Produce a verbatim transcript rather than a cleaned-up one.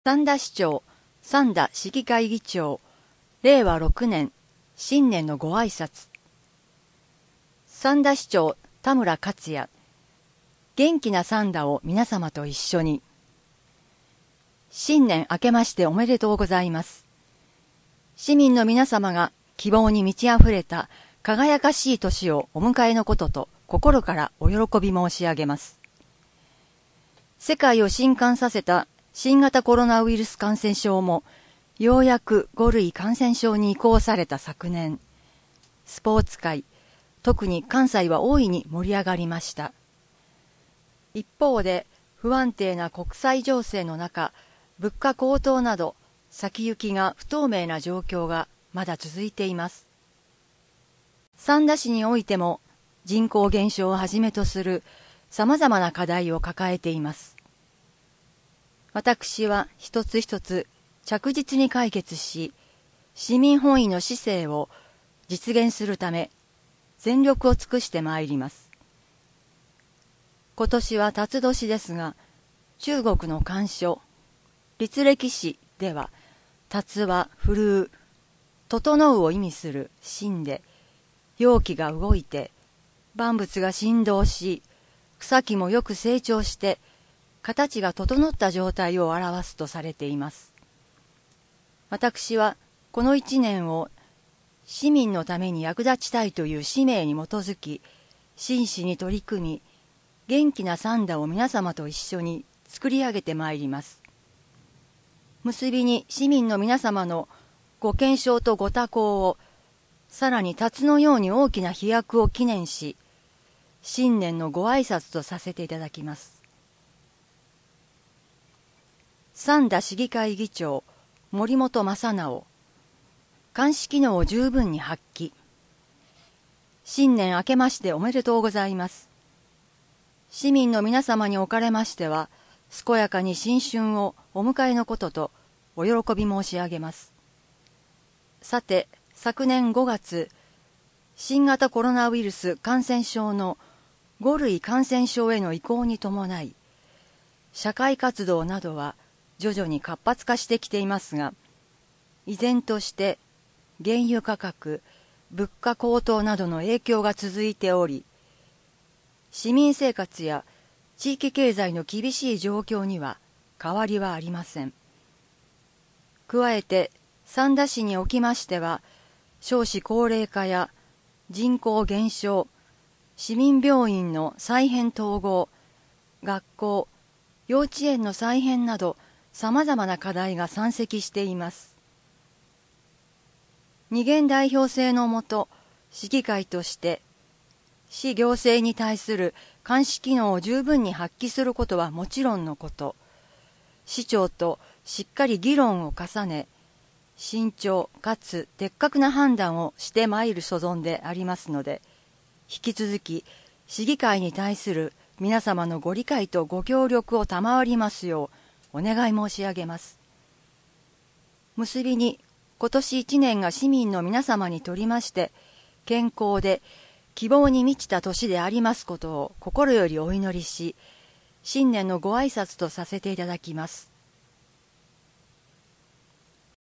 三田市長、三田市議会議長、れいわろくねん、新年のご挨拶。三田市長、田村克也、元気な三田を皆様と一緒に。新年明けましておめでとうございます。市民の皆様が希望に満ち溢れた輝かしい年をお迎えのことと心からお喜び申し上げます。世界を震撼させた新型コロナウイルス感染症もようやくご類感染症に移行された昨年、スポーツ界、特に関西は大いに盛り上がりました。一方で不安定な国際情勢の中、物価高騰など先行きが不透明な状況がまだ続いています。三田市においても人口減少をはじめとする様々な課題を抱えています。私は一つ一つ着実に解決し、市民本位の市政を実現するため全力を尽くしてまいります。今年は辰年ですが、中国の漢書、律歴史では、辰は振るう、整うを意味する心で、容器が動いて、万物が振動し、草木もよく成長して、形が整った状態を表すとされています。私はこの一年を市民のために役立ちたいという使命に基づき、真摯に取り組み、元気な三田を皆様と一緒に作り上げてまいります。結びに市民の皆様のご健勝とご多幸を、さらに辰のように大きな飛躍を記念し、新年のご挨拶とさせていただきます。三田市議会議長、森本正直、監視機能を十分に発揮。新年明けましておめでとうございます。市民の皆様におかれましては、健やかに新春をお迎えのこととお喜び申し上げます。さて、昨年ごがつ、新型コロナウイルス感染症のご類感染症への移行に伴い、社会活動などは徐々に活発化してきていますが、依然として原油価格、物価高騰などの影響が続いており、市民生活や地域経済の厳しい状況には変わりはありません。加えて三田市におきましては、少子高齢化や人口減少、市民病院の再編統合、学校、幼稚園の再編など様々な課題が山積しています。二元代表制のもと、市議会として市行政に対する監視機能を十分に発揮することはもちろんのこと、市長としっかり議論を重ね、慎重かつ的確な判断をしてまいる所存でありますので、引き続き市議会に対する皆様のご理解とご協力を賜りますようお願い申し上げます。結びに、今年一年が市民の皆様にとりまして健康で希望に満ちた年でありますことを心よりお祈りし、新年のご挨拶とさせていただきます。